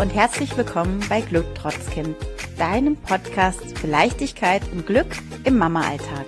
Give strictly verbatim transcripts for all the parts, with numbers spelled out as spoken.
und herzlich willkommen bei Glücktrotzkind, deinem Podcast für Leichtigkeit und Glück im Mama-Alltag.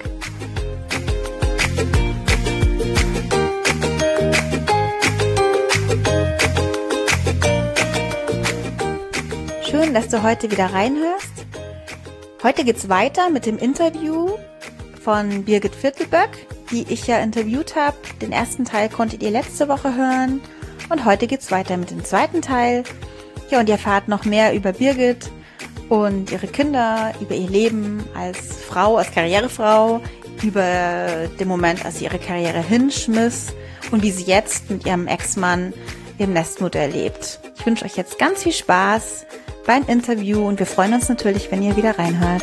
Schön, dass du heute wieder reinhörst. Heute geht's weiter mit dem Interview von Birgit Viertelböck, die ich ja interviewt habe. Den ersten Teil konntet ihr letzte Woche hören und heute geht's weiter mit dem zweiten Teil. Ja, und ihr erfahrt noch mehr über Birgit und ihre Kinder, über ihr Leben als Frau, als Karrierefrau, über den Moment, als sie ihre Karriere hinschmiss und wie sie jetzt mit ihrem Ex-Mann im Nestmodell lebt. Ich wünsche euch jetzt ganz viel Spaß beim Interview und wir freuen uns natürlich, wenn ihr wieder reinhört.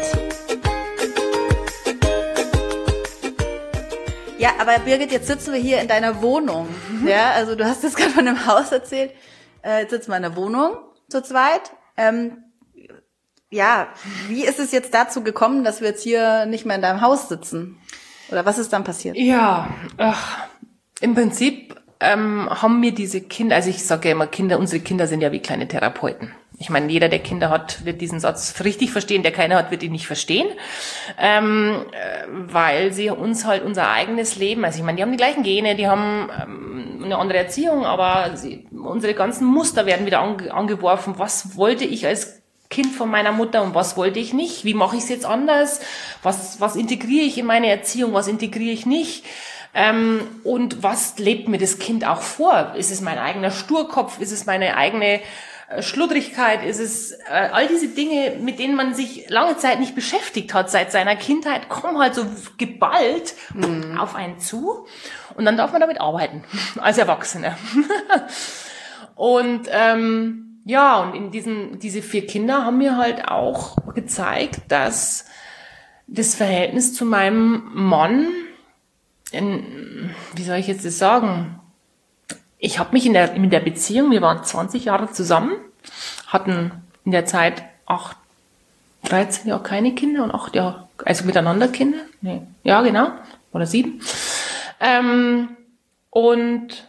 Ja, aber Birgit, jetzt sitzen wir hier in deiner Wohnung. Mhm. Ja, also du hast jetzt gerade von einem Haus erzählt. Äh, jetzt sitzen wir in der Wohnung zu zweit. Ähm, ja, wie ist es jetzt dazu gekommen, dass wir jetzt hier nicht mehr in deinem Haus sitzen? Oder was ist dann passiert? Ja, ach, im Prinzip ähm, haben mir diese Kinder, also ich sage ja immer Kinder, unsere Kinder sind ja wie kleine Therapeuten. Ich meine, jeder, der Kinder hat, wird diesen Satz richtig verstehen, der keine hat, wird ihn nicht verstehen, ähm, weil sie uns halt unser eigenes Leben, also ich meine, die haben die gleichen Gene, die haben ähm, eine andere Erziehung, aber sie, unsere ganzen Muster werden wieder ange, angeworfen. Was wollte ich als Kind von meiner Mutter und was wollte ich nicht? Wie mache ich es jetzt anders? Was, was integriere ich in meine Erziehung, was integriere ich nicht? Ähm, und was lebt mir das Kind auch vor? Ist es mein eigener Sturkopf? Ist es meine eigene Schludrigkeit, ist es, äh, all diese Dinge, mit denen man sich lange Zeit nicht beschäftigt hat, seit seiner Kindheit, kommen halt so geballt mhm. auf einen zu und dann darf man damit arbeiten, als Erwachsener. Und ähm, ja, und in diesen, diese vier Kinder haben mir halt auch gezeigt, dass das Verhältnis zu meinem Mann, in, wie soll ich jetzt das sagen, ich habe mich in der, in der Beziehung, wir waren zwanzig Jahre zusammen, hatten in der Zeit acht, dreizehn Jahre keine Kinder und acht Jahre, also miteinander Kinder. Nee, ja, genau, oder sieben. Ähm, und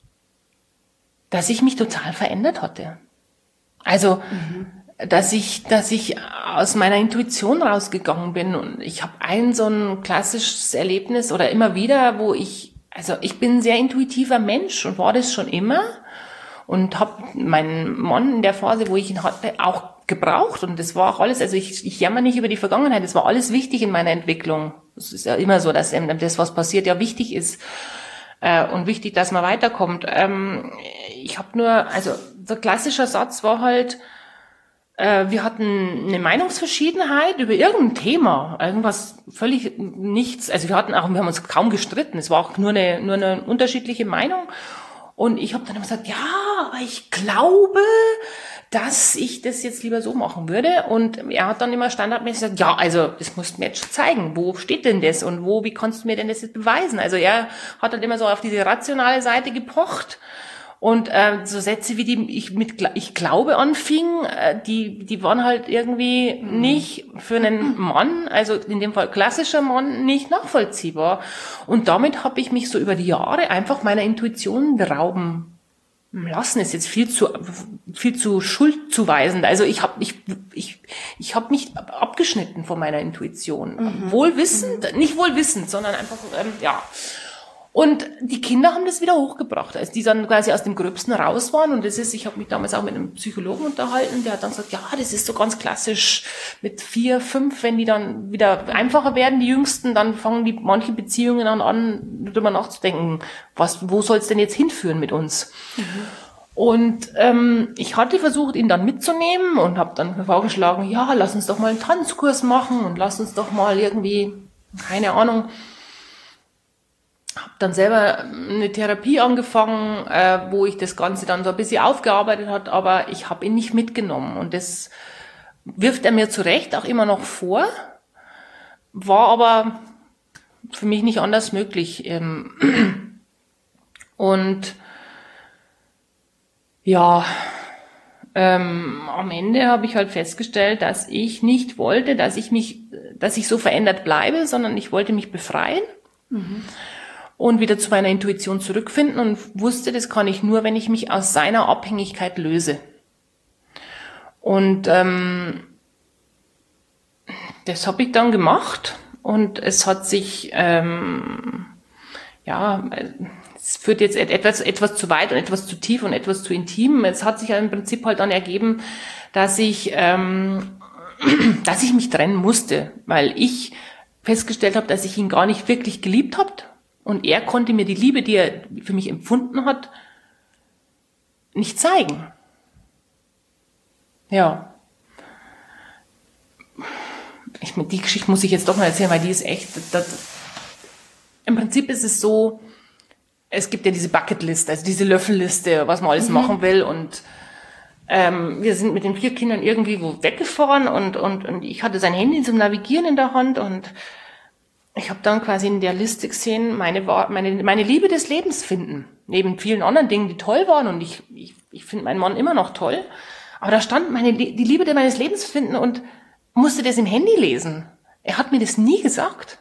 dass ich mich total verändert hatte. Also, mhm. dass ich, dass ich aus meiner Intuition rausgegangen bin und ich habe ein so ein klassisches Erlebnis oder immer wieder, wo ich Also ich bin ein sehr intuitiver Mensch und war das schon immer und habe meinen Mann in der Phase, wo ich ihn hatte, auch gebraucht und das war auch alles, also ich, ich jammer nicht über die Vergangenheit, das war alles wichtig in meiner Entwicklung. Es ist ja immer so, dass eben das, was passiert, ja wichtig ist äh, und wichtig, dass man weiterkommt. Ähm, ich habe nur, also der klassische Satz war halt, wir hatten eine Meinungsverschiedenheit über irgendein Thema, irgendwas völlig nichts, also wir hatten auch, wir haben uns kaum gestritten, es war auch nur eine, nur eine unterschiedliche Meinung und ich habe dann immer gesagt, ja, aber ich glaube, dass ich das jetzt lieber so machen würde und er hat dann immer standardmäßig gesagt, ja, also das musst du mir jetzt schon zeigen, wo steht denn das und wo, wie kannst du mir denn das jetzt beweisen? Also er hat dann immer so auf diese rationale Seite gepocht. Und äh, so Sätze wie die ich mit ich glaube anfing, äh, die die waren halt irgendwie nicht für einen Mann, also in dem Fall klassischer Mann, nicht nachvollziehbar. Und damit habe ich mich so über die Jahre einfach meiner Intuition berauben lassen. Ist jetzt viel zu viel zu schuldzuweisend. Also ich habe ich ich ich habe mich abgeschnitten von meiner Intuition, mhm. wohlwissend, mhm. nicht wohlwissend, sondern einfach ähm, ja. Und die Kinder haben das wieder hochgebracht, als die dann quasi aus dem Gröbsten raus waren. Und das ist, ich habe mich damals auch mit einem Psychologen unterhalten, der hat dann gesagt, ja, das ist so ganz klassisch mit vier, fünf, wenn die dann wieder einfacher werden, die Jüngsten, dann fangen die manche Beziehungen an, an darüber nachzudenken, was, wo soll es denn jetzt hinführen mit uns? Mhm. Und ähm, ich hatte versucht, ihn dann mitzunehmen und habe dann vorgeschlagen, ja, lass uns doch mal einen Tanzkurs machen und lass uns doch mal irgendwie, keine Ahnung, habe dann selber eine Therapie angefangen, äh, wo ich das Ganze dann so ein bisschen aufgearbeitet hat, aber ich habe ihn nicht mitgenommen und das wirft er mir zu Recht auch immer noch vor, war aber für mich nicht anders möglich. Ähm, und ja, ähm, am Ende habe ich halt festgestellt, dass ich nicht wollte, dass ich mich, dass ich so verändert bleibe, sondern ich wollte mich befreien. Mhm. Und wieder zu meiner Intuition zurückfinden und wusste, das kann ich nur, wenn ich mich aus seiner Abhängigkeit löse. Und ähm, das habe ich dann gemacht und es hat sich, ähm, ja, es führt jetzt etwas, etwas zu weit und etwas zu tief und etwas zu intim. Es hat sich ja im Prinzip halt dann ergeben, dass ich, ähm, dass ich mich trennen musste, weil ich festgestellt habe, dass ich ihn gar nicht wirklich geliebt habe und er konnte mir die Liebe, die er für mich empfunden hat, nicht zeigen. Ja. Ich, die Geschichte muss ich jetzt doch mal erzählen, weil die ist echt, das, im Prinzip ist es so, es gibt ja diese Bucketlist, also diese Löffelliste, was man alles mhm. machen will und ähm, wir sind mit den vier Kindern irgendwie wo weggefahren und, und, und ich hatte sein Handy zum Navigieren in der Hand und ich habe dann quasi in der Liste gesehen, meine, meine, meine Liebe des Lebens finden, neben vielen anderen Dingen, die toll waren und ich, ich, ich finde meinen Mann immer noch toll, aber da stand meine, die Liebe meines Lebens finden und musste das im Handy lesen. Er hat mir das nie gesagt.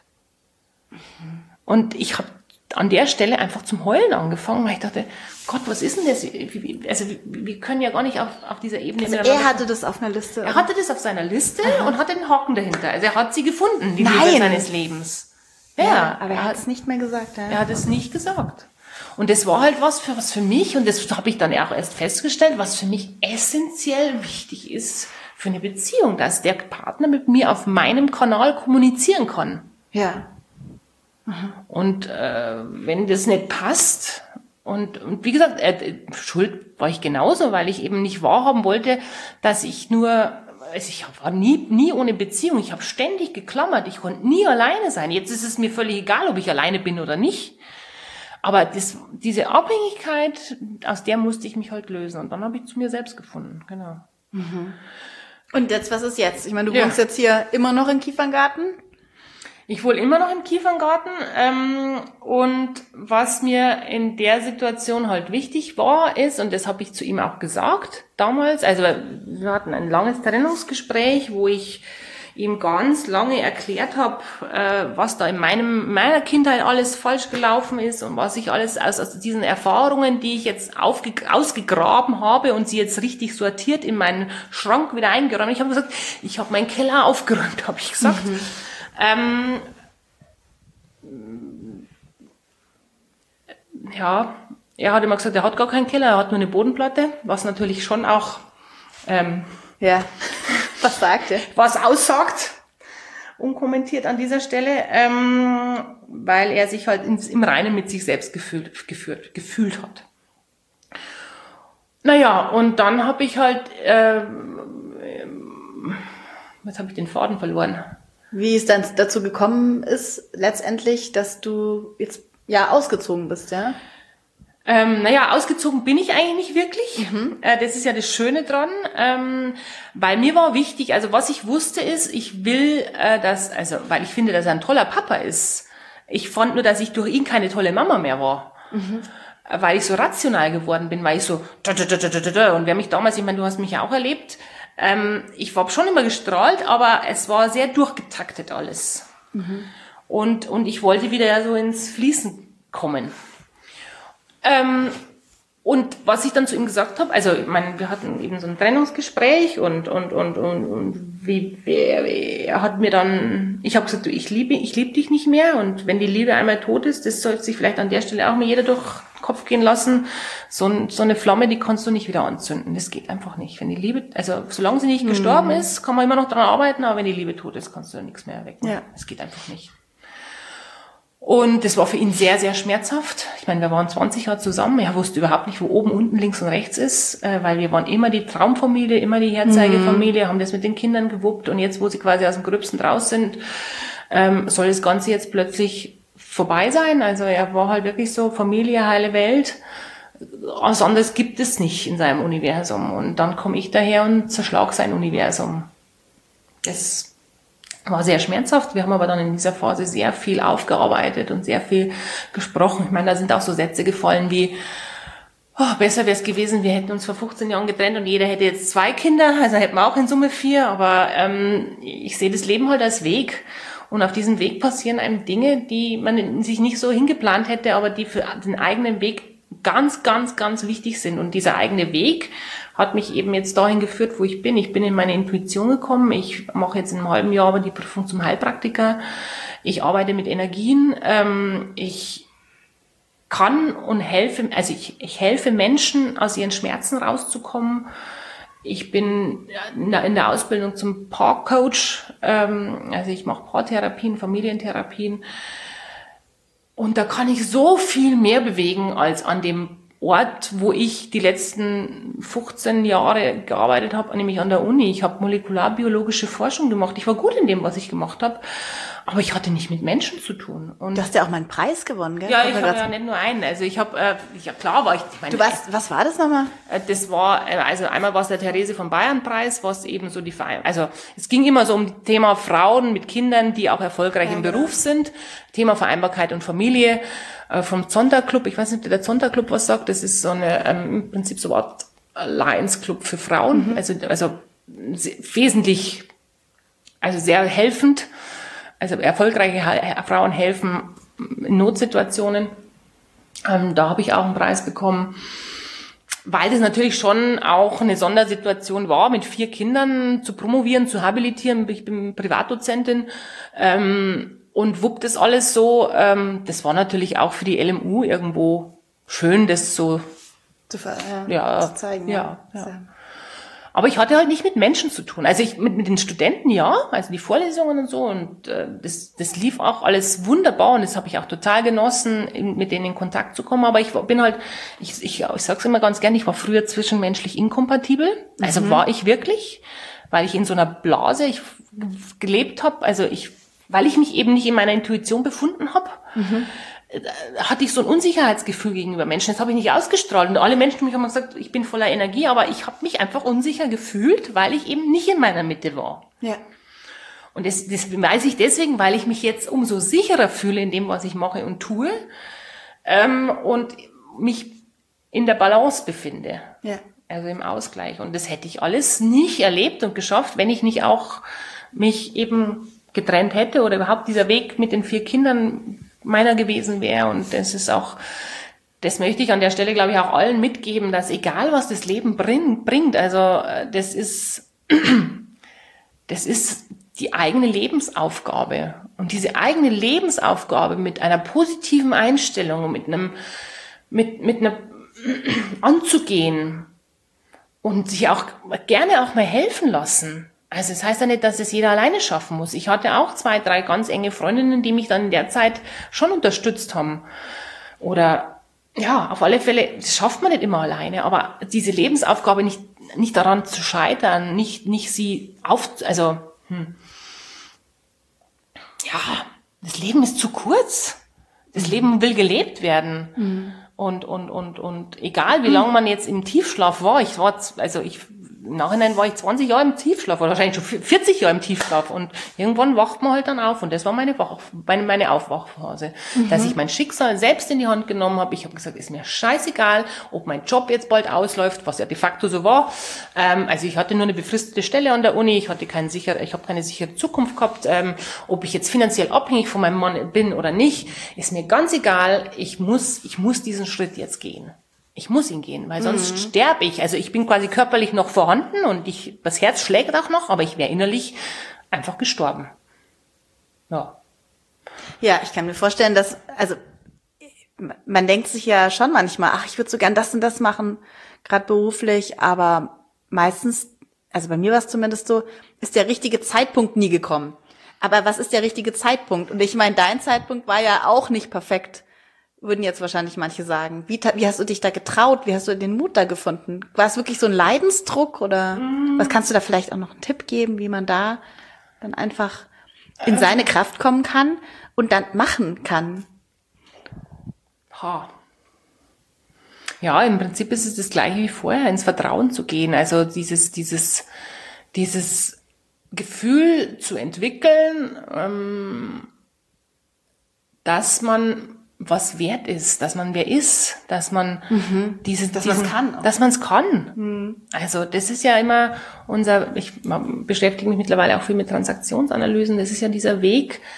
Und ich habe an der Stelle einfach zum Heulen angefangen, weil ich dachte, Gott, was ist denn das? Also wir können ja gar nicht auf, auf dieser Ebene... Also er hatte das auf einer Liste? Er hatte das auf seiner Liste Aha. und hatte einen Haken dahinter. Also er hat sie gefunden, die Nein. Liebe seines Lebens. Ja, ja aber er hat es nicht mehr gesagt. Ja. Er hat es nicht gesagt. Und das war halt was für, was für mich, und das habe ich dann auch erst festgestellt, was für mich essentiell wichtig ist für eine Beziehung, dass der Partner mit mir auf meinem Kanal kommunizieren kann. Ja. Mhm. Und äh, wenn das nicht passt, und, und wie gesagt, äh, schuld war ich genauso, weil ich eben nicht wahrhaben wollte, dass ich nur, also ich war nie, nie ohne Beziehung, ich habe ständig geklammert, ich konnte nie alleine sein. Jetzt ist es mir völlig egal, ob ich alleine bin oder nicht. Aber das, diese Abhängigkeit, aus der musste ich mich halt lösen. Und dann habe ich zu mir selbst gefunden, genau. Mhm. Und jetzt, was ist jetzt? Ich meine, du ja. wohnst jetzt hier immer noch im Kieferngarten? Ich wohne immer noch im Kieferngarten. Ähm, und was mir in der Situation halt wichtig war, ist, und das habe ich zu ihm auch gesagt damals, also wir hatten ein langes Trennungsgespräch, wo ich ihm ganz lange erklärt habe, äh, was da in meinem meiner Kindheit alles falsch gelaufen ist und was ich alles aus, aus diesen Erfahrungen, die ich jetzt aufge, ausgegraben habe und sie jetzt richtig sortiert in meinen Schrank wieder eingeräumt. Ich habe gesagt, ich habe meinen Keller aufgeräumt, habe ich gesagt. Mhm. Ähm, ja, er hat immer gesagt, er hat gar keinen Keller, er hat nur eine Bodenplatte, was natürlich schon auch ähm, ja. Was sagt er? Was aussagt, unkommentiert an dieser Stelle, ähm, weil er sich halt ins, im Reinen mit sich selbst gefühlt, gefühlt, gefühlt hat. Naja, und dann habe ich halt, äh, jetzt habe ich den Faden verloren. Wie es dann dazu gekommen ist, letztendlich, dass du jetzt ja ausgezogen bist, ja? Ähm, naja, ausgezogen bin ich eigentlich nicht wirklich. Mhm. Äh, das ist ja das Schöne dran, ähm, weil mir war wichtig, also was ich wusste ist, ich will, äh, dass, also weil ich finde, dass er ein toller Papa ist. Ich fand nur, dass ich durch ihn keine tolle Mama mehr war. Mhm. Weil ich so rational geworden bin, weil ich so da, da, da, da, da, und wer mich damals, ich meine, du hast mich ja auch erlebt, ähm, ich war schon immer gestrahlt, aber es war sehr durchgetaktet alles. Mhm. Und, und ich wollte wieder ja so ins Fließen kommen. Ähm, und was ich dann zu ihm gesagt habe, also ich meine, wir hatten eben so ein Trennungsgespräch und und und und, und wie, wie er hat mir dann, ich habe gesagt, du, ich liebe, ich liebe dich nicht mehr und wenn die Liebe einmal tot ist, das sollte sich vielleicht an der Stelle auch mal jeder durch den Kopf gehen lassen. So, so eine Flamme, die kannst du nicht wieder anzünden. Das geht einfach nicht. Wenn die Liebe, also solange sie nicht mhm. gestorben ist, kann man immer noch dran arbeiten, aber wenn die Liebe tot ist, kannst du nichts mehr wegmachen. Ja. Das geht einfach nicht. Und das war für ihn sehr, sehr schmerzhaft. Ich meine, wir waren zwanzig Jahre zusammen. Er wusste überhaupt nicht, wo oben, unten, links und rechts ist, weil wir waren immer die Traumfamilie, immer die Herzeigefamilie, mhm. haben das mit den Kindern gewuppt. Und jetzt, wo sie quasi aus dem Gröbsten raus sind, soll das Ganze jetzt plötzlich vorbei sein. Also er war halt wirklich so Familie, heile Welt. Was anderes gibt es nicht in seinem Universum. Und dann komme ich daher und zerschlag sein Universum. Das war sehr schmerzhaft. Wir haben aber dann in dieser Phase sehr viel aufgearbeitet und sehr viel gesprochen. Ich meine, da sind auch so Sätze gefallen wie, oh, besser wäre es gewesen, wir hätten uns vor fünfzehn Jahren getrennt und jeder hätte jetzt zwei Kinder, also hätten wir auch in Summe vier, aber ähm, ich sehe das Leben halt als Weg. Und auf diesem Weg passieren einem Dinge, die man sich nicht so hingeplant hätte, aber die für den eigenen Weg ganz, ganz, ganz wichtig sind. Und dieser eigene Weg hat mich eben jetzt dahin geführt, wo ich bin. Ich bin in meine Intuition gekommen. Ich mache jetzt in einem halben Jahr aber die Prüfung zum Heilpraktiker. Ich arbeite mit Energien. Ähm, ich kann und helfe, also ich, ich helfe Menschen, aus ihren Schmerzen rauszukommen. Ich bin in der, in der Ausbildung zum Paarcoach. Ähm, also ich mache Paartherapien, Familientherapien. Und da kann ich so viel mehr bewegen als an dem Ort, wo ich die letzten fünfzehn Jahre gearbeitet habe, nämlich an der Uni. Ich habe molekularbiologische Forschung gemacht. Ich war gut in dem, was ich gemacht habe, aber ich hatte nicht mit Menschen zu tun. Und du hast ja auch mal einen Preis gewonnen, gell? Ja, ich habe ja nicht nur einen. Also ich habe, äh, ja klar war ich. ich meine, du warst, was war das nochmal? Äh, das war, äh, also einmal war es der Therese von Bayern Preis, was eben so die Verein, also es ging immer so um das Thema Frauen mit Kindern, die auch erfolgreich ja, im genau. Beruf sind. Thema Vereinbarkeit und Familie. Vom Zonta-Club, ich weiß nicht, ob der Zonta-Club was sagt, das ist so eine, ähm, im Prinzip so eine Art Lions Club für Frauen, mhm. also, also wesentlich, also sehr helfend, also erfolgreiche Frauen helfen in Notsituationen. Ähm, da habe ich auch einen Preis bekommen, weil das natürlich schon auch eine Sondersituation war, mit vier Kindern zu promovieren, zu habilitieren. Ich bin Privatdozentin, ähm, und wuppt das alles so, ähm, das war natürlich auch für die L M U irgendwo schön, das so zu, ja, ja, zu zeigen. Ja, ja. Ja. Aber ich hatte halt nicht mit Menschen zu tun. Also ich mit, mit den Studenten, ja, also die Vorlesungen und so. Und äh, das, das lief auch alles wunderbar und das habe ich auch total genossen, in, mit denen in Kontakt zu kommen. Aber ich bin halt, ich, ich, ich sage es immer ganz gern, ich war früher zwischenmenschlich inkompatibel. Also mhm. war ich wirklich, weil ich in so einer Blase ich gelebt habe. Also ich weil ich mich eben nicht in meiner Intuition befunden habe, mhm. hatte ich so ein Unsicherheitsgefühl gegenüber Menschen. Das habe ich nicht ausgestrahlt. Und alle Menschen haben gesagt, ich bin voller Energie, aber ich habe mich einfach unsicher gefühlt, weil ich eben nicht in meiner Mitte war. Ja. Und das, das weiß ich deswegen, weil ich mich jetzt umso sicherer fühle in dem, was ich mache und tue, ähm, und mich in der Balance befinde. Ja. Also im Ausgleich. Und das hätte ich alles nicht erlebt und geschafft, wenn ich nicht auch mich eben getrennt hätte oder überhaupt dieser Weg mit den vier Kindern meiner gewesen wäre. Und das ist auch, das möchte ich an der Stelle, glaube ich, auch allen mitgeben, dass egal, was das Leben bringt, also das ist, das ist die eigene Lebensaufgabe. Und diese eigene Lebensaufgabe mit einer positiven Einstellung, mit einem, mit, mit einer, anzugehen und sich auch gerne auch mal helfen lassen. Also das heißt ja nicht, dass es jeder alleine schaffen muss. Ich hatte auch zwei, drei ganz enge Freundinnen, die mich dann in der Zeit schon unterstützt haben. Oder ja, auf alle Fälle, das schafft man nicht immer alleine, aber diese Lebensaufgabe nicht nicht daran zu scheitern, nicht nicht sie auf, also hm. ja, das Leben ist zu kurz. Das Leben will gelebt werden. Mhm. Und und und und egal, wie lange man jetzt im Tiefschlaf war, ich war also ich im Nachhinein war ich zwanzig Jahre im Tiefschlaf oder wahrscheinlich schon vierzig Jahre im Tiefschlaf und irgendwann wacht man halt dann auf und das war meine Wach, meine Aufwachphase, mhm. dass ich mein Schicksal selbst in die Hand genommen habe. Ich habe gesagt, ist mir scheißegal, ob mein Job jetzt bald ausläuft, was ja de facto so war. Ähm, also ich hatte nur eine befristete Stelle an der Uni, ich hatte keinen sicher, ich habe keine sichere Zukunft gehabt. Ähm, ob ich jetzt finanziell abhängig von meinem Mann bin oder nicht, ist mir ganz egal. Ich muss, ich muss diesen Schritt jetzt gehen. Ich muss ihn gehen, weil sonst mhm. sterbe ich. Also ich bin quasi körperlich noch vorhanden und ich, das Herz schlägt auch noch, aber ich wäre innerlich einfach gestorben. Ja. Ja, ich kann mir vorstellen, dass, also man denkt sich ja schon manchmal, ach, ich würde so gern das und das machen, gerade beruflich, aber meistens, also bei mir war es zumindest so, ist der richtige Zeitpunkt nie gekommen. Aber was ist der richtige Zeitpunkt? Und ich meine, dein Zeitpunkt war ja auch nicht perfekt. Würden jetzt wahrscheinlich manche sagen. Wie, wie hast du dich da getraut? Wie hast du den Mut da gefunden? War es wirklich so ein Leidensdruck oder mm. was kannst du da vielleicht auch noch einen Tipp geben, wie man da dann einfach in seine Kraft kommen kann und dann machen kann? Ha. Ja, im Prinzip ist es das Gleiche wie vorher, ins Vertrauen zu gehen. Also dieses, dieses, dieses Gefühl zu entwickeln, ähm, dass man was wert ist, dass man wer ist, dass man mhm. dieses, dass diesen, man es kann, auch. dass man es kann. Mhm. Also das ist ja immer unser, ich beschäftige mich mittlerweile auch viel mit Transaktionsanalysen, das ist ja dieser Weg,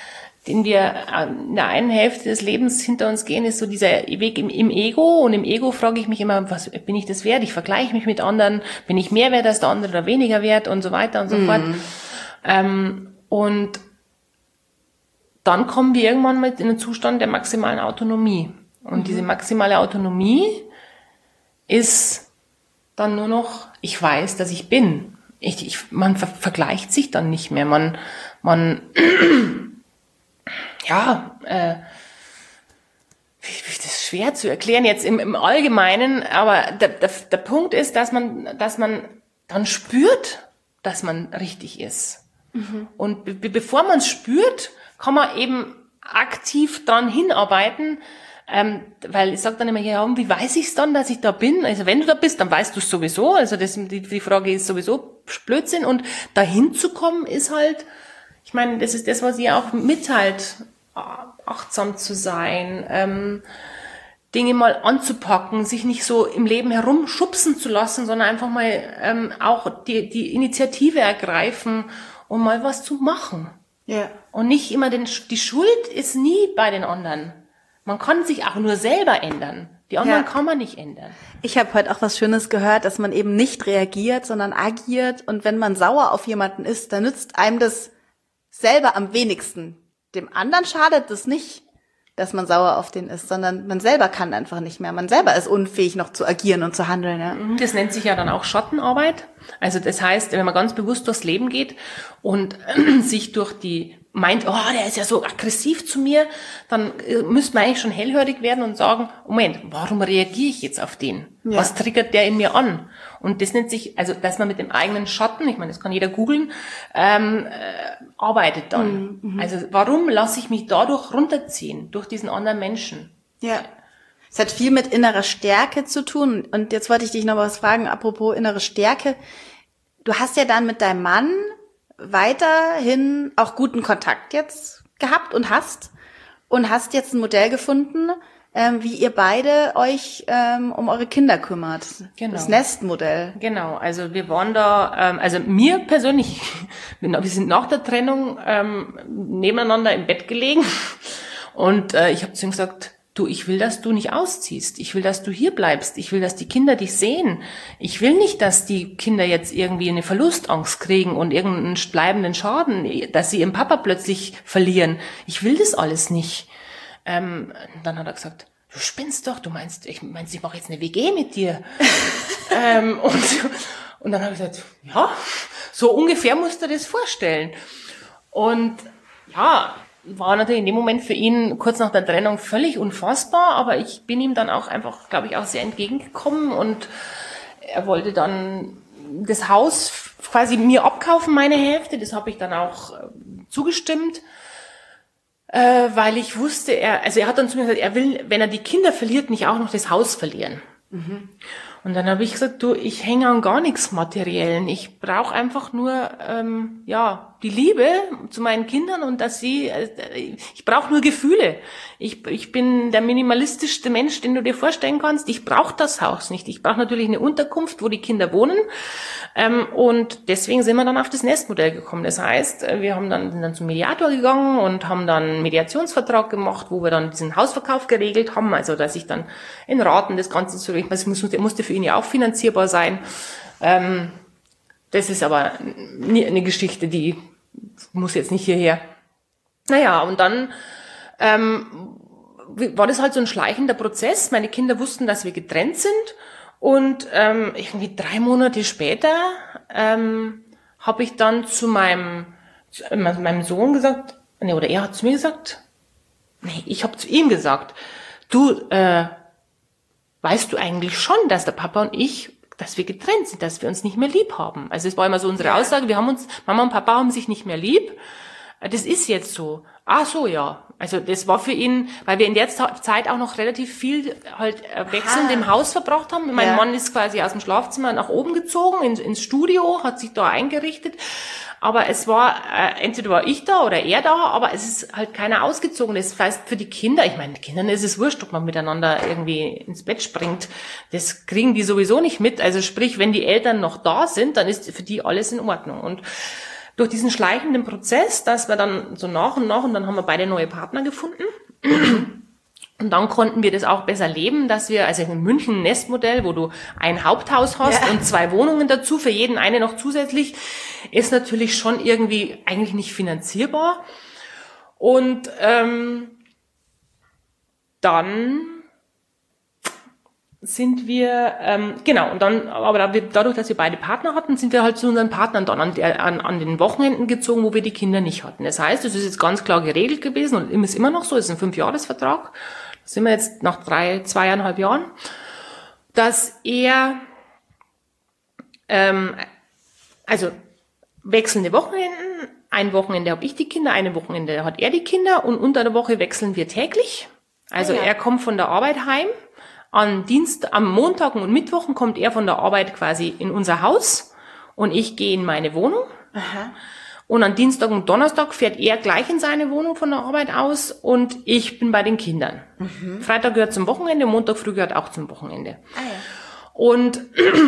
den wir in der einen Hälfte des Lebens hinter uns gehen, ist so dieser Weg im, im Ego. Und im Ego frage ich mich immer, was bin ich das wert? Ich vergleiche mich mit anderen. Bin ich mehr wert als der andere oder weniger wert und so weiter und so mhm. fort. Ähm, und dann kommen wir irgendwann mit in den Zustand der maximalen Autonomie. Und mhm. diese maximale Autonomie ist dann nur noch, ich weiß, dass ich bin. Ich, ich, man ver- vergleicht sich dann nicht mehr. Man, man, ja, äh, das ist schwer zu erklären jetzt im, im Allgemeinen, aber der, der, der Punkt ist, dass man, dass man dann spürt, dass man richtig ist. Mhm. Und be- bevor man es spürt, kann man eben aktiv dran hinarbeiten, ähm, weil ich sage dann immer, ja, wie weiß ich es dann, dass ich da bin? Also wenn du da bist, dann weißt du es sowieso. Also das, die, die Frage ist sowieso Blödsinn. Und dahin zu kommen ist halt, ich meine, das ist das, was ihr auch mitteilt, achtsam zu sein, ähm, Dinge mal anzupacken, sich nicht so im Leben herumschubsen zu lassen, sondern einfach mal ähm, auch die, die Initiative ergreifen und mal was zu machen. Ja. Und nicht immer den, die Schuld ist nie bei den anderen. Man kann sich auch nur selber ändern. Die anderen ja. kann man nicht ändern. Ich habe heute auch was Schönes gehört, dass man eben nicht reagiert, sondern agiert. Und wenn man sauer auf jemanden ist, dann nützt einem das selber am wenigsten. Dem anderen schadet es nicht, dass man sauer auf den ist, sondern man selber kann einfach nicht mehr. Man selber ist unfähig, noch zu agieren und zu handeln. Ja. Das nennt sich ja dann auch Schattenarbeit. Also das heißt, wenn man ganz bewusst durchs Leben geht und äh, sich durch die meint, oh, der ist ja so aggressiv zu mir, dann äh, müsste man eigentlich schon hellhörig werden und sagen, Moment, warum reagiere ich jetzt auf den? Ja. Was triggert der in mir an? Und das nennt sich, also dass man mit dem eigenen Schatten, ich meine, das kann jeder googeln, ähm, äh, arbeitet dann. Mhm. Also warum lasse ich mich dadurch runterziehen, durch diesen anderen Menschen? Ja. Es hat viel mit innerer Stärke zu tun. Und jetzt wollte ich dich noch was fragen, apropos innere Stärke. Du hast ja dann mit deinem Mann weiterhin auch guten Kontakt jetzt gehabt und hast und hast jetzt ein Modell gefunden, ähm, wie ihr beide euch ähm, um eure Kinder kümmert. Genau. Das Nestmodell. Genau, also wir waren da, ähm, also mir persönlich, wir sind nach der Trennung ähm, nebeneinander im Bett gelegen und äh, ich habe zu ihm gesagt, du, ich will, dass du nicht ausziehst. Ich will, dass du hier bleibst. Ich will, dass die Kinder dich sehen. Ich will nicht, dass die Kinder jetzt irgendwie eine Verlustangst kriegen und irgendeinen bleibenden Schaden, dass sie ihren Papa plötzlich verlieren. Ich will das alles nicht. Ähm, dann hat er gesagt, du spinnst doch. Du meinst, ich meinst, ich mache jetzt eine W G mit dir. ähm, und, und dann habe ich gesagt, ja, so ungefähr musst du dir das vorstellen. Und ja, war natürlich in dem Moment für ihn kurz nach der Trennung völlig unfassbar, aber ich bin ihm dann auch einfach, glaube ich, auch sehr entgegengekommen und er wollte dann das Haus quasi mir abkaufen, meine Hälfte, das habe ich dann auch äh, zugestimmt, äh, weil ich wusste, er, also er hat dann zu mir gesagt, er will, wenn er die Kinder verliert, nicht auch noch das Haus verlieren. Mhm. Und dann habe ich gesagt, du, ich hänge an gar nichts Materiellen. Ich brauche einfach nur ähm, ja die Liebe zu meinen Kindern und dass sie, äh, ich brauche nur Gefühle. Ich, ich bin der minimalistischste Mensch, den du dir vorstellen kannst. Ich brauche das Haus nicht. Ich brauche natürlich eine Unterkunft, wo die Kinder wohnen. Ähm, und deswegen sind wir dann auf das Nestmodell gekommen. Das heißt, wir haben dann, sind dann zum Mediator gegangen und haben dann einen Mediationsvertrag gemacht, wo wir dann diesen Hausverkauf geregelt haben. Also dass ich dann in Raten das Ganze so, es musste, musste für ihn ja auch finanzierbar sein. Ähm, das ist aber eine Geschichte, die muss jetzt nicht hierher. Naja, und dann ähm, war das halt so ein schleichender Prozess. Meine Kinder wussten, dass wir getrennt sind. Und ähm, irgendwie drei Monate später ähm, habe ich dann zu meinem, zu meinem Sohn gesagt, nee, oder er hat zu mir gesagt, nee, ich habe zu ihm gesagt, du, äh, weißt du eigentlich schon, dass der Papa und ich, dass wir getrennt sind, dass wir uns nicht mehr lieb haben. Also es war immer so unsere Aussage, wir haben uns, Mama und Papa haben sich nicht mehr lieb. Das ist jetzt so. Ah, so, ja. Also das war für ihn, weil wir in der Zeit auch noch relativ viel halt wechselnd im Haus verbracht haben. Mein ja. Mann ist quasi aus dem Schlafzimmer nach oben gezogen, ins, ins Studio, hat sich da eingerichtet. Aber es war, äh, entweder war ich da oder er da, aber es ist halt keiner ausgezogen. Das heißt, für die Kinder, ich meine, Kindern ist es wurscht, ob man miteinander irgendwie ins Bett springt. Das kriegen die sowieso nicht mit. Also sprich, wenn die Eltern noch da sind, dann ist für die alles in Ordnung. Und durch diesen schleichenden Prozess, dass wir dann so nach und nach, und dann haben wir beide neue Partner gefunden. Und dann konnten wir das auch besser leben, dass wir, also in München ein Nestmodell, wo du ein Haupthaus hast ja. und zwei Wohnungen dazu, für jeden eine noch zusätzlich, ist natürlich schon irgendwie eigentlich nicht finanzierbar. Und ähm, dann sind wir, ähm, genau, und dann, aber dadurch, dass wir beide Partner hatten, sind wir halt zu unseren Partnern dann an, der, an, an den Wochenenden gezogen, wo wir die Kinder nicht hatten. Das heißt, es ist jetzt ganz klar geregelt gewesen und ist immer noch so, es ist ein Fünfjahresvertrag, da sind wir jetzt nach drei, zweieinhalb Jahren, dass er, ähm, also wechselnde Wochenenden, ein Wochenende habe ich die Kinder, eine Wochenende hat er die Kinder und unter der Woche wechseln wir täglich. Also ah, ja. er kommt von der Arbeit heim. An Dienst, am Montagen und Mittwochen kommt er von der Arbeit quasi in unser Haus und ich gehe in meine Wohnung. Aha. Und an Dienstag und Donnerstag fährt er gleich in seine Wohnung von der Arbeit aus und ich bin bei den Kindern. Mhm. Freitag gehört zum Wochenende, Montag früh gehört auch zum Wochenende. Ah, ja. Und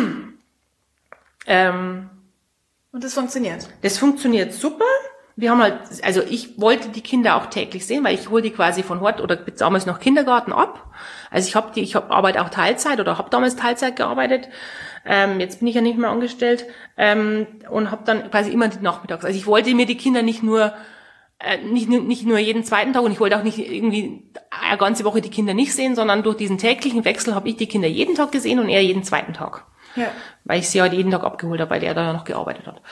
ähm, und das funktioniert? Das funktioniert super. Wir haben halt, also ich wollte die Kinder auch täglich sehen, weil ich hole die quasi von Hort oder damals noch Kindergarten ab. Also ich habe die, ich hab, arbeite auch Teilzeit oder habe damals Teilzeit gearbeitet. Ähm, jetzt bin ich ja nicht mehr angestellt ähm, und habe dann quasi immer die Nachmittags. Also ich wollte mir die Kinder nicht nur äh, nicht nicht nur jeden zweiten Tag und ich wollte auch nicht irgendwie eine ganze Woche die Kinder nicht sehen, sondern durch diesen täglichen Wechsel habe ich die Kinder jeden Tag gesehen und er jeden zweiten Tag. Ja. Weil ich sie halt jeden Tag abgeholt habe, weil er da ja noch gearbeitet hat.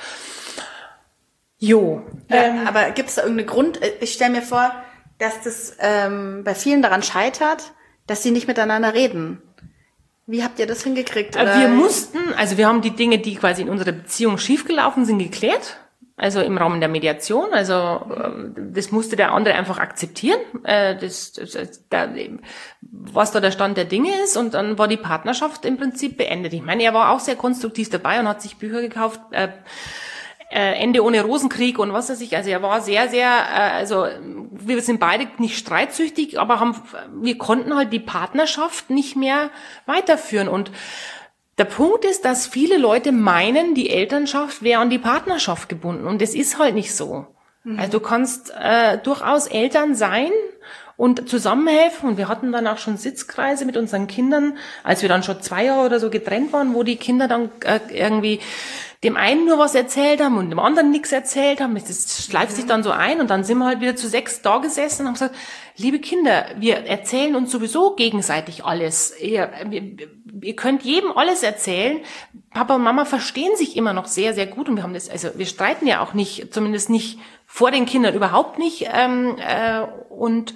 Jo. Ja, ähm, aber gibt es da irgendeinen Grund? Ich stelle mir vor, dass das ähm, bei vielen daran scheitert, dass sie nicht miteinander reden. Wie habt ihr das hingekriegt? Oder? Wir mussten, also wir haben die Dinge, die quasi in unserer Beziehung schiefgelaufen sind, geklärt. Also im Rahmen der Mediation. Also das musste der andere einfach akzeptieren, das, das, das, was da der Stand der Dinge ist. Und dann war die Partnerschaft im Prinzip beendet. Ich meine, er war auch sehr konstruktiv dabei und hat sich Bücher gekauft, äh, Ende ohne Rosenkrieg und was weiß ich. Also er war sehr, sehr, also wir sind beide nicht streitsüchtig, aber haben, wir konnten halt die Partnerschaft nicht mehr weiterführen. Und der Punkt ist, dass viele Leute meinen, die Elternschaft wäre an die Partnerschaft gebunden. Und das ist halt nicht so. Mhm. Also du kannst äh, durchaus Eltern sein und zusammenhelfen. Und wir hatten dann auch schon Sitzkreise mit unseren Kindern, als wir dann schon zwei Jahre oder so getrennt waren, wo die Kinder dann äh, irgendwie dem einen nur was erzählt haben und dem anderen nichts erzählt haben. Das schleift sich dann so ein und dann sind wir halt wieder zu sechs da gesessen und haben gesagt, liebe Kinder, wir erzählen uns sowieso gegenseitig alles. Ihr, ihr könnt jedem alles erzählen. Papa und Mama verstehen sich immer noch sehr, sehr gut und wir haben das, also wir streiten ja auch nicht, zumindest nicht vor den Kindern, überhaupt nicht. Ähm, äh, und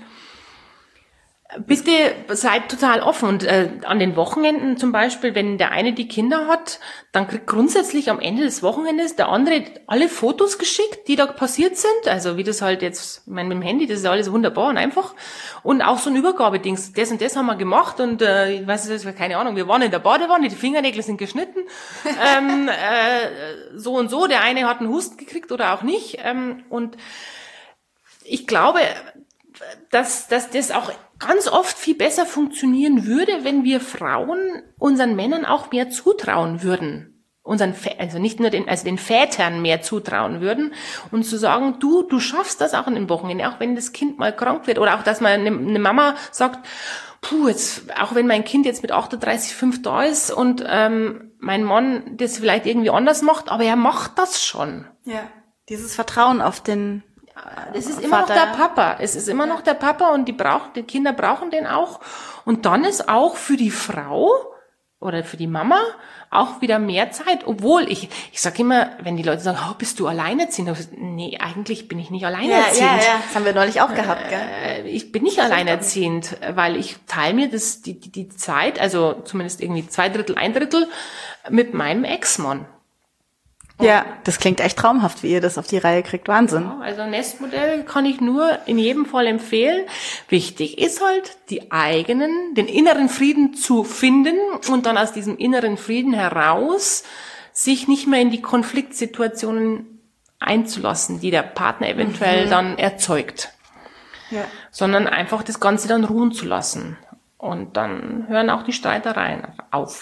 bitte seid total offen und äh, an den Wochenenden zum Beispiel, wenn der eine die Kinder hat, dann kriegt grundsätzlich am Ende des Wochenendes der andere alle Fotos geschickt, die da passiert sind, also wie das halt jetzt, ich meine mit dem Handy, das ist alles wunderbar und einfach und auch so ein Übergabedings, das und das haben wir gemacht und äh, ich weiß nicht, keine Ahnung, wir waren in der Badewanne, die Fingernägel sind geschnitten, ähm, äh, so und so, der eine hat einen Husten gekriegt oder auch nicht ähm, und ich glaube, dass, dass das auch ganz oft viel besser funktionieren würde, wenn wir Frauen unseren Männern auch mehr zutrauen würden. Unseren, also nicht nur den, also den Vätern mehr zutrauen würden und zu sagen, du, du schaffst das auch an den Wochenenden, auch wenn das Kind mal krank wird oder auch, dass man eine, eine Mama sagt, puh, jetzt, auch wenn mein Kind jetzt mit achtunddreißig Komma fünf da ist und ähm, mein Mann das vielleicht irgendwie anders macht, aber er macht das schon. Ja, dieses Vertrauen auf den Es ist immer Vater. noch der Papa. Es ist immer noch der Papa und die braucht, die Kinder brauchen den auch. Und dann ist auch für die Frau oder für die Mama auch wieder mehr Zeit. Obwohl ich, ich sag immer, wenn die Leute sagen, oh, bist du alleinerziehend? Nee, eigentlich bin ich nicht alleinerziehend. Ja, ja, ja. Das haben wir neulich auch gehabt, gell? Äh, ich bin nicht alleinerziehend, weil ich teile mir das, die, die, die Zeit, also zumindest irgendwie zwei Drittel, ein Drittel mit meinem Ex-Mann. Ja, das klingt echt traumhaft, wie ihr das auf die Reihe kriegt. Wahnsinn. Ja, also Nestmodell kann ich nur in jedem Fall empfehlen. Wichtig ist halt, die eigenen, den inneren Frieden zu finden und dann aus diesem inneren Frieden heraus sich nicht mehr in die Konfliktsituationen einzulassen, die der Partner eventuell mhm. dann erzeugt. Ja. Sondern einfach das Ganze dann ruhen zu lassen. Und dann hören auch die Streitereien auf.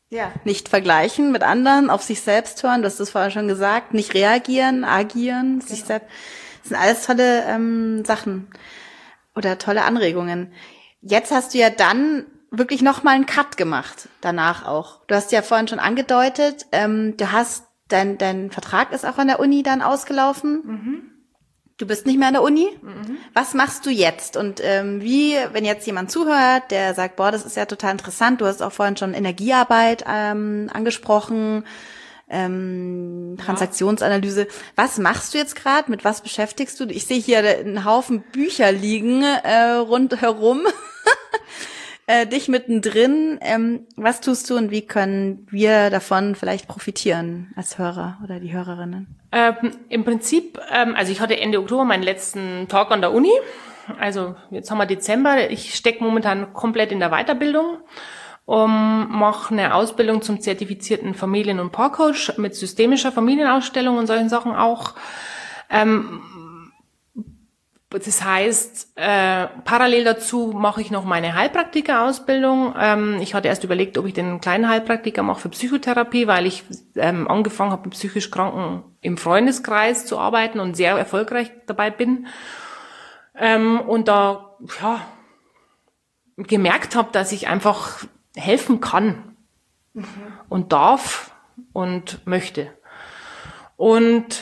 Ja. Nicht vergleichen mit anderen, auf sich selbst hören, du hast es vorher schon gesagt, nicht reagieren, agieren, genau. sich selbst. Das sind alles tolle ähm, Sachen oder tolle Anregungen. Jetzt hast du ja dann wirklich nochmal einen Cut gemacht, danach auch. Du hast ja vorhin schon angedeutet, ähm, du hast, dein, dein Vertrag ist auch an der Uni dann ausgelaufen. Mhm. Du bist nicht mehr an der Uni. Mhm. Was machst du jetzt? Und ähm, wie, wenn jetzt jemand zuhört, der sagt, boah, das ist ja total interessant, du hast auch vorhin schon Energiearbeit ähm, angesprochen, ähm, Transaktionsanalyse. Was machst du jetzt gerade? Mit was beschäftigst du? Ich sehe hier einen Haufen Bücher liegen äh, rundherum. äh, dich mittendrin. Ähm, was tust du und wie können wir davon vielleicht profitieren als Hörer oder die Hörerinnen? Ähm, Im Prinzip, ähm, also ich hatte Ende Oktober meinen letzten Talk an der Uni. Also jetzt haben wir Dezember. Ich stecke momentan komplett in der Weiterbildung. Um, mache eine Ausbildung zum zertifizierten Familien- und Paarcoach mit systemischer Familienausstellung und solchen Sachen auch. Ähm, das heißt, äh, parallel dazu mache ich noch meine Heilpraktiker-Ausbildung. Ähm, ich hatte erst überlegt, ob ich den kleinen Heilpraktiker mache für Psychotherapie, weil ich ähm, angefangen habe, mit psychisch Kranken im Freundeskreis zu arbeiten und sehr erfolgreich dabei bin. Ähm, und da ja gemerkt habe, dass ich einfach helfen kann mhm. und darf und möchte. Und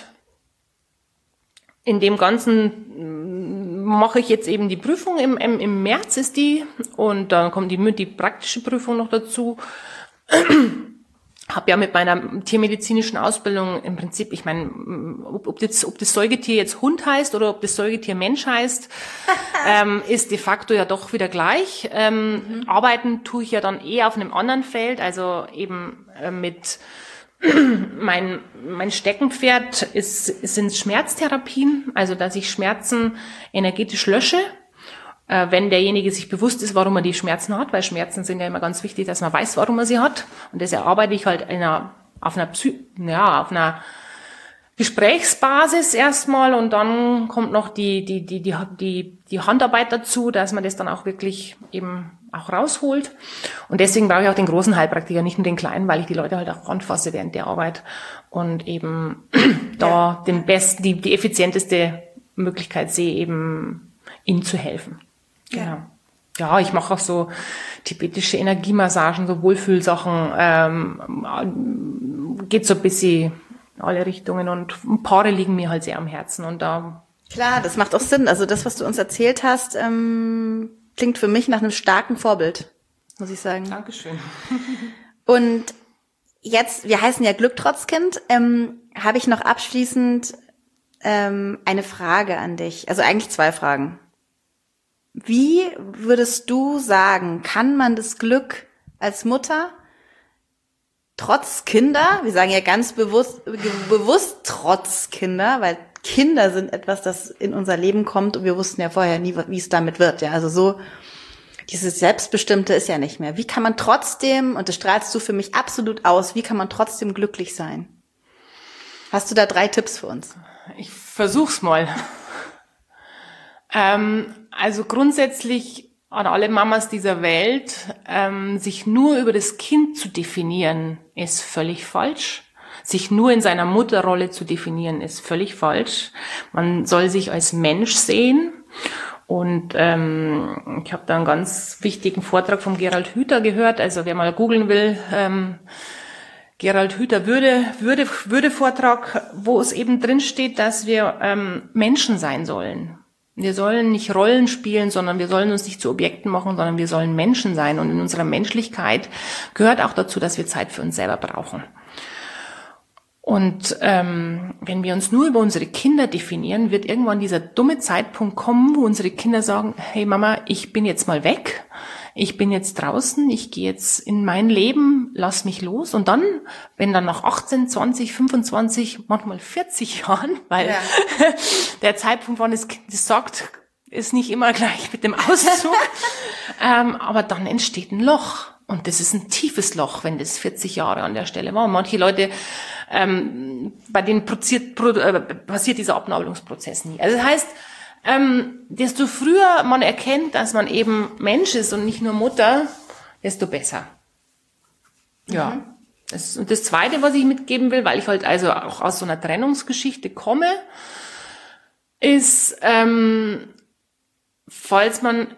in dem Ganzen mache ich jetzt eben die Prüfung, im, im, im März ist die, und dann kommt die, die praktische Prüfung noch dazu. Habe ja mit meiner tiermedizinischen Ausbildung im Prinzip, ich meine, ob, ob, das, ob das Säugetier jetzt Hund heißt oder ob das Säugetier Mensch heißt, ähm, ist de facto ja doch wieder gleich. Ähm, mhm. Arbeiten tue ich ja dann eher auf einem anderen Feld, also eben äh, mit mein mein Steckenpferd ist sind Schmerztherapien, also dass ich Schmerzen energetisch lösche, äh, wenn derjenige sich bewusst ist, warum er die Schmerzen hat, weil Schmerzen sind ja immer ganz wichtig, dass man weiß, warum er sie hat, und das erarbeite ich halt in einer, auf einer Psy- ja auf einer Gesprächsbasis erstmal, und dann kommt noch die die die die die die Handarbeit dazu, dass man das dann auch wirklich eben auch rausholt. Und deswegen brauche ich auch den großen Heilpraktiker, nicht nur den kleinen, weil ich die Leute halt auch anfasse während der Arbeit und eben da ja. den besten, die, die effizienteste Möglichkeit sehe, eben ihnen zu helfen. Genau. Ja, ja, ich mache auch so tibetische Energiemassagen, so Wohlfühlsachen, ähm, geht so ein bisschen in alle Richtungen, und Paare liegen mir halt sehr am Herzen, und da. Klar, das macht auch Sinn. Also das, was du uns erzählt hast, ähm, klingt für mich nach einem starken Vorbild, muss ich sagen. Dankeschön. Und jetzt, wir heißen ja Glücktrotzkind, ähm, habe ich noch abschließend ähm, eine Frage an dich. Also eigentlich zwei Fragen. Wie würdest du sagen, kann man das Glück als Mutter trotz Kinder, wir sagen ja ganz bewusst, bewusst trotz Kinder, weil Kinder sind etwas, das in unser Leben kommt, und wir wussten ja vorher nie, wie es damit wird. Ja, also so, dieses Selbstbestimmte ist ja nicht mehr. Wie kann man trotzdem, und das strahlst du für mich absolut aus, wie kann man trotzdem glücklich sein? Hast du da drei Tipps für uns? Ich versuch's mal. ähm, also grundsätzlich an alle Mamas dieser Welt, ähm, sich nur über das Kind zu definieren, ist völlig falsch. Sich nur in seiner Mutterrolle zu definieren, ist völlig falsch. Man soll sich als Mensch sehen. Und ähm, ich habe da einen ganz wichtigen Vortrag von Gerald Hüther gehört. Also wer mal googeln will, ähm, Gerald Hüther Würde, Würde, Würde Vortrag, wo es eben drin steht, dass wir ähm, Menschen sein sollen. Wir sollen nicht Rollen spielen, sondern wir sollen uns nicht zu Objekten machen, sondern wir sollen Menschen sein. Und in unserer Menschlichkeit gehört auch dazu, dass wir Zeit für uns selber brauchen. Und ähm, wenn wir uns nur über unsere Kinder definieren, wird irgendwann dieser dumme Zeitpunkt kommen, wo unsere Kinder sagen, hey Mama, ich bin jetzt mal weg, ich bin jetzt draußen, ich gehe jetzt in mein Leben, lass mich los. Und dann, wenn dann nach achtzehn, zwanzig, fünfundzwanzig, manchmal vierzig Jahren, weil ja. der Zeitpunkt, wann das Kind das sagt, ist nicht immer gleich mit dem Auszug, ähm, aber dann entsteht ein Loch. Und das ist ein tiefes Loch, wenn das vierzig Jahre an der Stelle war. Und manche Leute, ähm, bei denen passiert, passiert dieser Abnabelungsprozess nie. Also das heißt, ähm, desto früher man erkennt, dass man eben Mensch ist und nicht nur Mutter, desto besser. Ja. Mhm. Das, und das Zweite, was ich mitgeben will, weil ich halt also auch aus so einer Trennungsgeschichte komme, ist, ähm, falls man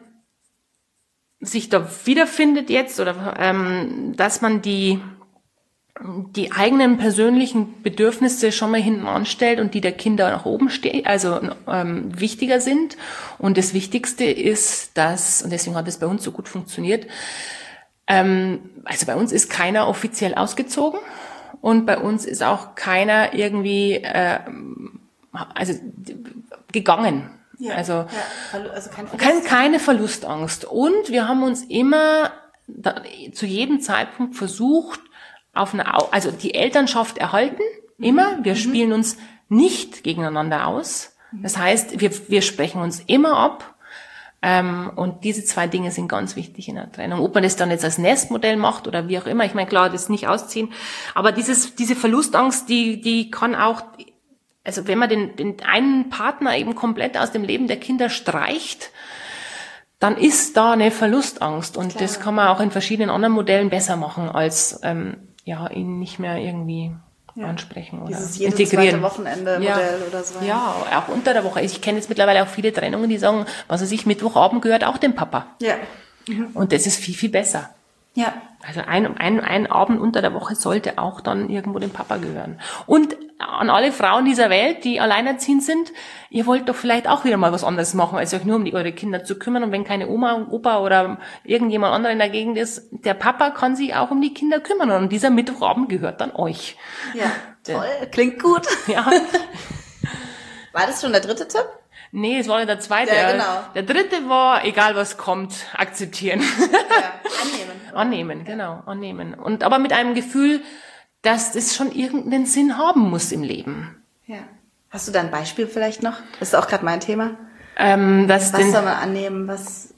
sich da wiederfindet jetzt oder ähm, dass man die die eigenen persönlichen Bedürfnisse schon mal hinten anstellt und die der Kinder nach oben stehen, also ähm, wichtiger sind. Und das Wichtigste ist, dass, und deswegen hat es bei uns so gut funktioniert, ähm, also bei uns ist keiner offiziell ausgezogen und bei uns ist auch keiner irgendwie äh, also gegangen. Ja, also ja, also kein kein, keine Verlustangst. Und wir haben uns immer da, zu jedem Zeitpunkt versucht, auf eine, also die Elternschaft erhalten, immer. Wir mhm. spielen uns nicht gegeneinander aus. Das heißt, wir, wir sprechen uns immer ab. Ähm, und diese zwei Dinge sind ganz wichtig in der Trennung. Ob man das dann jetzt als Nestmodell macht oder wie auch immer. Ich meine, klar, das nicht ausziehen. Aber dieses, diese Verlustangst, die, die kann auch, also wenn man den, den einen Partner eben komplett aus dem Leben der Kinder streicht, dann ist da eine Verlustangst. Und Klar. das kann man auch in verschiedenen anderen Modellen besser machen, als ähm, ja ihn nicht mehr irgendwie ja. ansprechen oder Dieses jede integrieren. Zweite Wochenende-Modell ja. oder so. Ja, auch unter der Woche. Ich kenne jetzt mittlerweile auch viele Trennungen, die sagen, was weiß ich, Mittwochabend gehört auch dem Papa. Ja. Mhm. Und das ist viel, viel besser. Ja. Also ein, ein, ein Abend unter der Woche sollte auch dann irgendwo dem Papa gehören. Und an alle Frauen dieser Welt, die alleinerziehend sind, ihr wollt doch vielleicht auch wieder mal was anderes machen, als euch nur um die, eure Kinder zu kümmern. Und wenn keine Oma und Opa oder irgendjemand anderer in der Gegend ist, der Papa kann sich auch um die Kinder kümmern. Und dieser Mittwochabend gehört dann euch. Ja, toll. Klingt gut. Ja. War das schon der dritte Tipp? Nee, es war der zweite. Ja, genau. Der dritte war, egal was kommt, akzeptieren. Ja, annehmen. Annehmen, genau, annehmen. Und aber mit einem Gefühl, dass das schon irgendeinen Sinn haben muss im Leben. Ja. Hast du da ein Beispiel vielleicht noch? Das ist auch gerade mein Thema. Ähm, dass was den, soll man annehmen? Was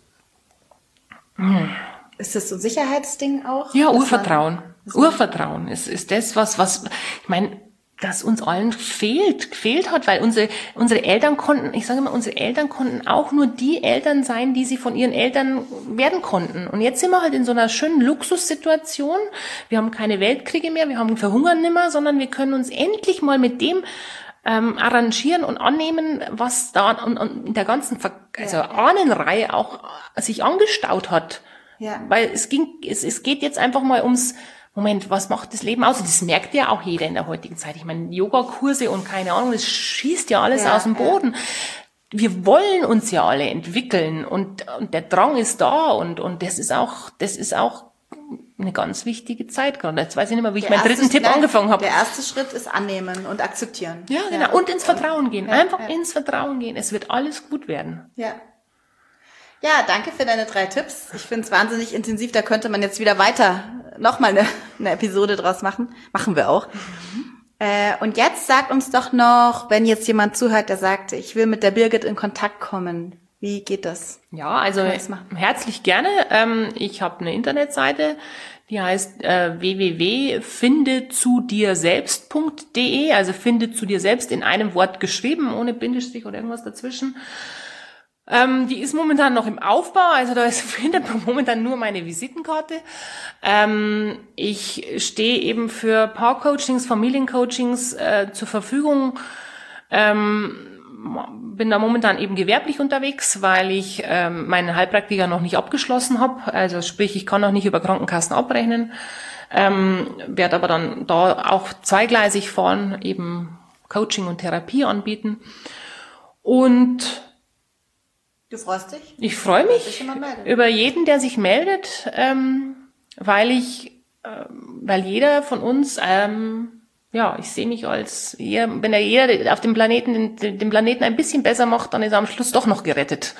hm. Ist das so ein Sicherheitsding auch? Ja, Urvertrauen. Urvertrauen ist, ist das, was, was, ich meine, das uns allen fehlt, gefehlt hat, weil unsere, unsere Eltern konnten, ich sage mal, unsere Eltern konnten auch nur die Eltern sein, die sie von ihren Eltern werden konnten. Und jetzt sind wir halt in so einer schönen Luxussituation. Wir haben keine Weltkriege mehr, wir haben Verhungern nimmer, sondern wir können uns endlich mal mit dem ähm, arrangieren und annehmen, was da und, und in der ganzen Ver- also ja, ja. Ahnenreihe auch sich angestaut hat. Ja. Weil es ging, es, es geht jetzt einfach mal ums Moment, was macht das Leben aus? Und das merkt ja auch jeder in der heutigen Zeit. Ich meine, Yogakurse und keine Ahnung, das schießt ja alles ja, aus dem Boden. Ja. Wir wollen uns ja alle entwickeln und, und der Drang ist da und, und das ist auch, das ist auch eine ganz wichtige Zeit gerade. Jetzt weiß ich nicht mehr, wie ich der meinen dritten Tipp nein, angefangen habe. Der erste Schritt ist annehmen und akzeptieren. Ja, genau. Ja. Und ins Vertrauen gehen. Ja, Einfach ja. ins Vertrauen gehen. Es wird alles gut werden. Ja. Ja, danke für deine drei Tipps. Ich finde es wahnsinnig intensiv. Da könnte man jetzt wieder weiter nochmal eine, eine Episode draus machen. Machen wir auch. Mhm. Äh, und jetzt sagt uns doch noch, wenn jetzt jemand zuhört, der sagt, ich will mit der Birgit in Kontakt kommen. Wie geht das? Ja, also herzlich gerne. Ähm, ich habe eine Internetseite, die heißt äh, w w w punkt finde zu dir selbst punkt d e, also finde zu dir selbst in einem Wort geschrieben, ohne Bindestrich oder irgendwas dazwischen. Ähm, die ist momentan noch im Aufbau, also da ist, findet man momentan nur meine Visitenkarte. Ähm, ich stehe eben für Paarcoachings, Familiencoachings äh, zur Verfügung. Ähm, bin da momentan eben gewerblich unterwegs, weil ich ähm, meinen Heilpraktiker noch nicht abgeschlossen habe. Also sprich, ich kann noch nicht über Krankenkassen abrechnen. Ähm, werde aber dann da auch zweigleisig fahren, eben Coaching und Therapie anbieten. Und du freust dich? Ich freue mich über jeden, der sich meldet, ähm, weil ich, ähm, weil jeder von uns, ähm, ja, ich sehe mich als, eher, wenn er jeder auf dem Planeten, den, den Planeten ein bisschen besser macht, dann ist er am Schluss doch noch gerettet.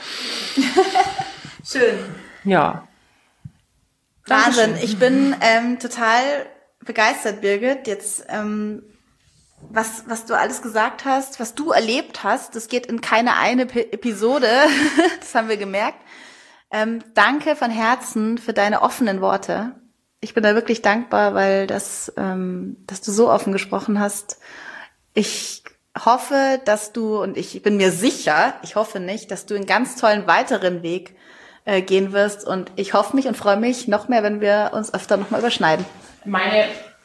Schön. Ja. Wahnsinn. Ich bin ähm, total begeistert, Birgit. Jetzt, ähm, was, was du alles gesagt hast, was du erlebt hast, das geht in keine eine P- Episode. Das haben wir gemerkt. Ähm, danke von Herzen für deine offenen Worte. Ich bin da wirklich dankbar, weil das, ähm, dass du so offen gesprochen hast. Ich hoffe, dass du, und ich bin mir sicher, ich hoffe nicht, dass du einen ganz tollen weiteren Weg äh, gehen wirst. Und ich hoffe mich und freue mich noch mehr, wenn wir uns öfter nochmal überschneiden. Meine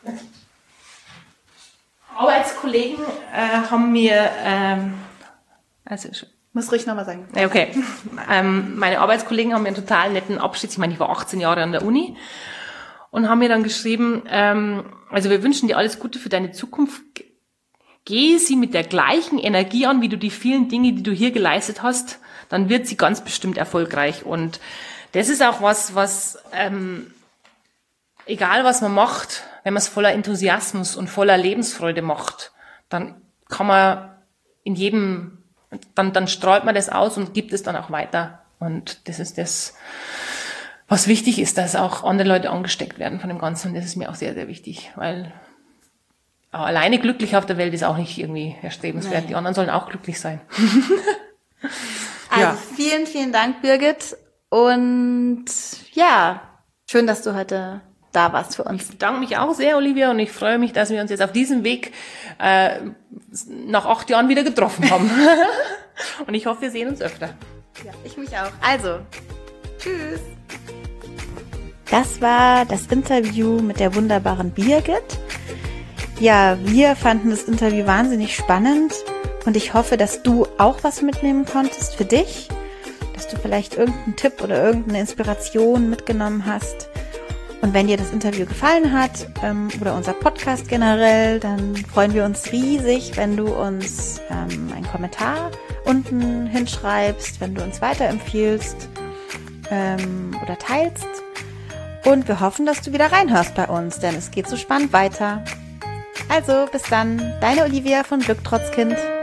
Arbeitskollegen äh, haben mir, ähm, also muss ruhig nochmal sagen. Okay, ähm, meine Arbeitskollegen haben mir einen total netten Abschied. Ich meine, ich war achtzehn Jahre an der Uni und haben mir dann geschrieben, ähm, also wir wünschen dir alles Gute für deine Zukunft. Gehe sie mit der gleichen Energie an, wie du die vielen Dinge, die du hier geleistet hast, dann wird sie ganz bestimmt erfolgreich. Und das ist auch was, was ähm, egal was man macht, wenn man es voller Enthusiasmus und voller Lebensfreude macht, dann kann man in jedem, dann, dann strahlt man das aus und gibt es dann auch weiter. Und das ist das, was wichtig ist, dass auch andere Leute angesteckt werden von dem Ganzen. Und das ist mir auch sehr, sehr wichtig, weil alleine glücklich auf der Welt ist auch nicht irgendwie erstrebenswert. Nein. Die anderen sollen auch glücklich sein. Also ja. vielen, vielen Dank, Birgit. Und ja, schön, dass du heute da warst für uns. Ich bedanke mich auch sehr, Olivia, und ich freue mich, dass wir uns jetzt auf diesem Weg äh, nach acht Jahren wieder getroffen haben. Und ich hoffe, wir sehen uns öfter. Ja, ich mich auch. Also, tschüss. Das war das Interview mit der wunderbaren Birgit. Ja, wir fanden das Interview wahnsinnig spannend und ich hoffe, dass du auch was mitnehmen konntest für dich, dass du vielleicht irgendeinen Tipp oder irgendeine Inspiration mitgenommen hast. Und wenn dir das Interview gefallen hat ähm, oder unser Podcast generell, dann freuen wir uns riesig, wenn du uns ähm, einen Kommentar unten hinschreibst, wenn du uns weiterempfiehlst ähm, oder teilst. Und wir hoffen, dass du wieder reinhörst bei uns, denn es geht so spannend weiter. Also, bis dann, deine Olivia von Glück trotz Kind.